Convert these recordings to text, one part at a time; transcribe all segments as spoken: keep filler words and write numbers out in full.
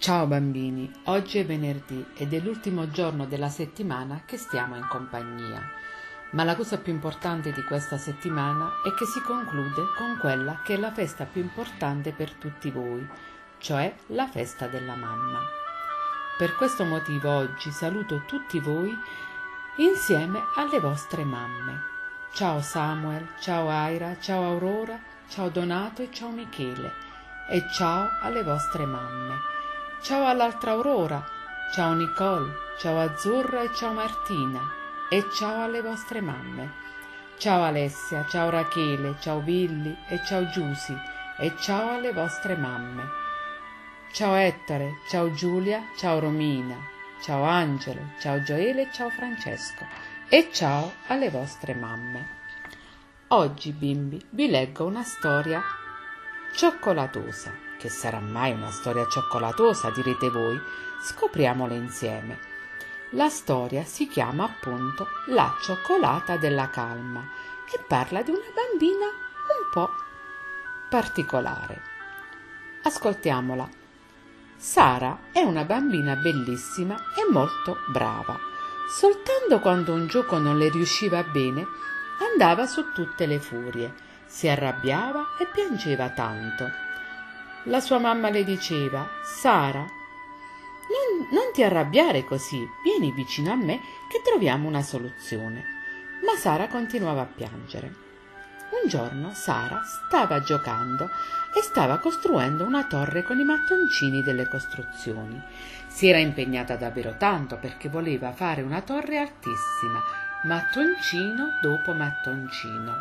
Ciao bambini, oggi è venerdì ed è l'ultimo giorno della settimana che stiamo in compagnia. Ma la cosa più importante di questa settimana è che si conclude con quella che è la festa più importante per tutti voi, cioè la festa della mamma. Per questo motivo oggi saluto tutti voi insieme alle vostre mamme. Ciao Samuel, ciao Aira, ciao Aurora, ciao Donato e ciao Michele. E ciao alle vostre mamme. Ciao all'altra Aurora, ciao Nicole, ciao Azzurra e ciao Martina. E ciao alle vostre mamme. Ciao Alessia, ciao Rachele, ciao Billy e ciao Giusy. E ciao alle vostre mamme. Ciao Ettore, ciao Giulia, ciao Romina, ciao Angelo, ciao Gioele e ciao Francesco. E ciao alle vostre mamme. Oggi, bimbi, vi leggo una storia cioccolatosa. Che sarà mai una storia cioccolatosa, direte voi? Scopriamola insieme. La storia si chiama appunto La cioccolata della calma e parla di una bambina un po' particolare. Ascoltiamola. Sara è una bambina bellissima e molto brava. Soltanto quando un gioco non le riusciva bene, andava su tutte le furie, si arrabbiava e piangeva tanto. La sua mamma le diceva: Sara, non, non ti arrabbiare così, vieni vicino a me che troviamo una soluzione. Ma Sara continuava a piangere. Un giorno Sara stava giocando e stava costruendo una torre con i mattoncini delle costruzioni. Si era impegnata davvero tanto perché voleva fare una torre altissima, mattoncino dopo mattoncino.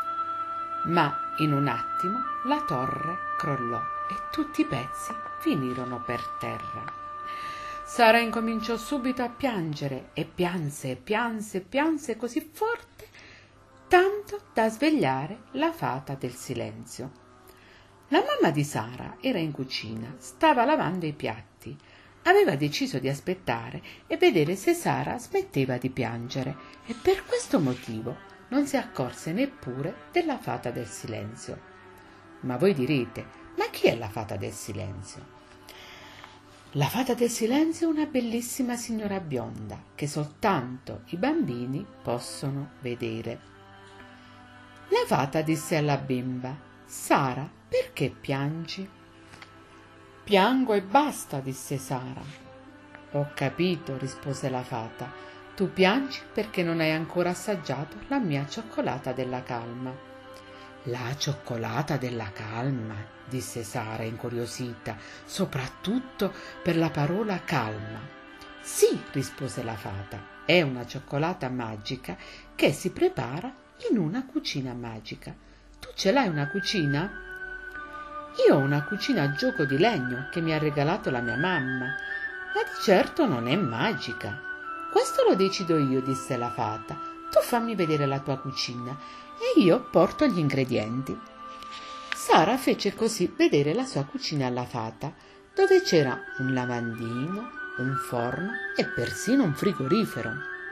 Ma in un attimo la torre crollò e tutti i pezzi finirono per terra. Sara incominciò subito a piangere e pianse e pianse e pianse così forte, tanto da svegliare la fata del silenzio. La mamma di Sara era in cucina, stava lavando i piatti. Aveva deciso di aspettare e vedere se Sara smetteva di piangere e per questo motivo non si accorse neppure della fata del silenzio. Ma voi direte: ma chi è la fata del silenzio? La fata del silenzio è una bellissima signora bionda che soltanto i bambini possono vedere. La fata disse alla bimba: Sara, perché piangi? Piango e basta, disse Sara. Ho capito, rispose la fata. Tu piangi perché non hai ancora assaggiato la mia cioccolata della calma. La cioccolata della calma, disse Sara incuriosita, soprattutto per la parola calma. Sì, rispose la fata, è una cioccolata magica che si prepara in una cucina magica. Tu ce l'hai una cucina? Io ho una cucina a gioco di legno che mi ha regalato la mia mamma, ma di certo non è magica. Questo lo decido io, disse la fata. Tu fammi vedere la tua cucina e io porto gli ingredienti. Sara fece così vedere la sua cucina alla fata, dove c'era un lavandino, un forno e persino un frigorifero.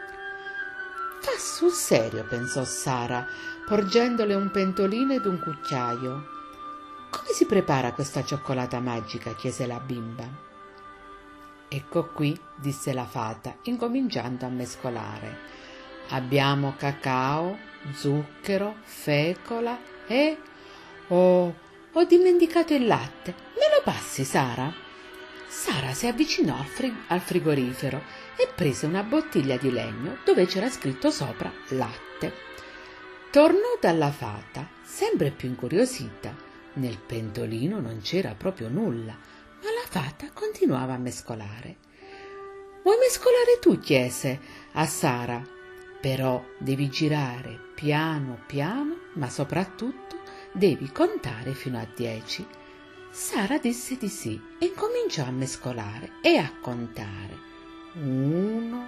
Fa sul serio, pensò Sara, porgendole un pentolino ed un cucchiaio. Come si prepara questa cioccolata magica? Chiese la bimba. Ecco qui, disse la fata, incominciando a mescolare. Abbiamo cacao, zucchero, fecola e... Oh, ho dimenticato il latte. Me lo passi, Sara? Sara si avvicinò al, frig- al frigorifero e prese una bottiglia di legno dove c'era scritto sopra latte. Tornò dalla fata, sempre più incuriosita. Nel pentolino non c'era proprio nulla. Ma la fata continuava a mescolare. Vuoi mescolare tu? Chiese a Sara. Però devi girare piano piano, ma soprattutto devi contare fino a dieci. Sara disse di sì e incominciò a mescolare e a contare. Uno,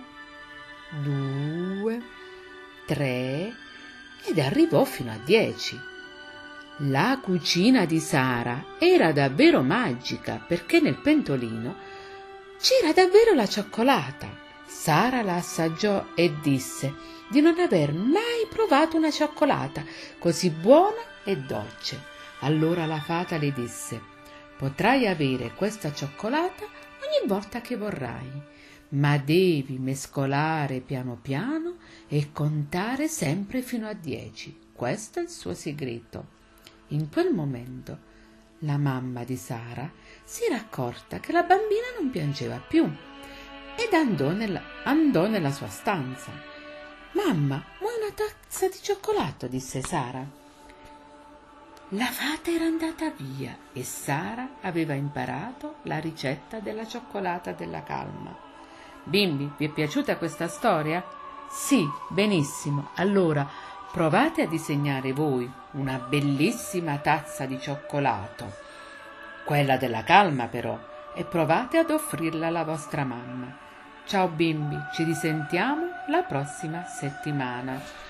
due, tre ed arrivò fino a dieci. La cucina di Sara era davvero magica perché nel pentolino c'era davvero la cioccolata. Sara la assaggiò e disse di non aver mai provato una cioccolata così buona e dolce. Allora la fata le disse: potrai avere questa cioccolata ogni volta che vorrai, ma devi mescolare piano piano e contare sempre fino a dieci. Questo è il suo segreto. In quel momento la mamma di Sara si era accorta che la bambina non piangeva più ed andò nella, andò nella sua stanza. «Mamma, vuoi una tazza di cioccolato?» disse Sara. La fata era andata via e Sara aveva imparato la ricetta della cioccolata della calma. Bimbi, vi è piaciuta questa storia? Sì, benissimo. Allora provate a disegnare voi una bellissima tazza di cioccolato, quella della calma però, e provate ad offrirla alla vostra mamma. Ciao bimbi, ci risentiamo la prossima settimana.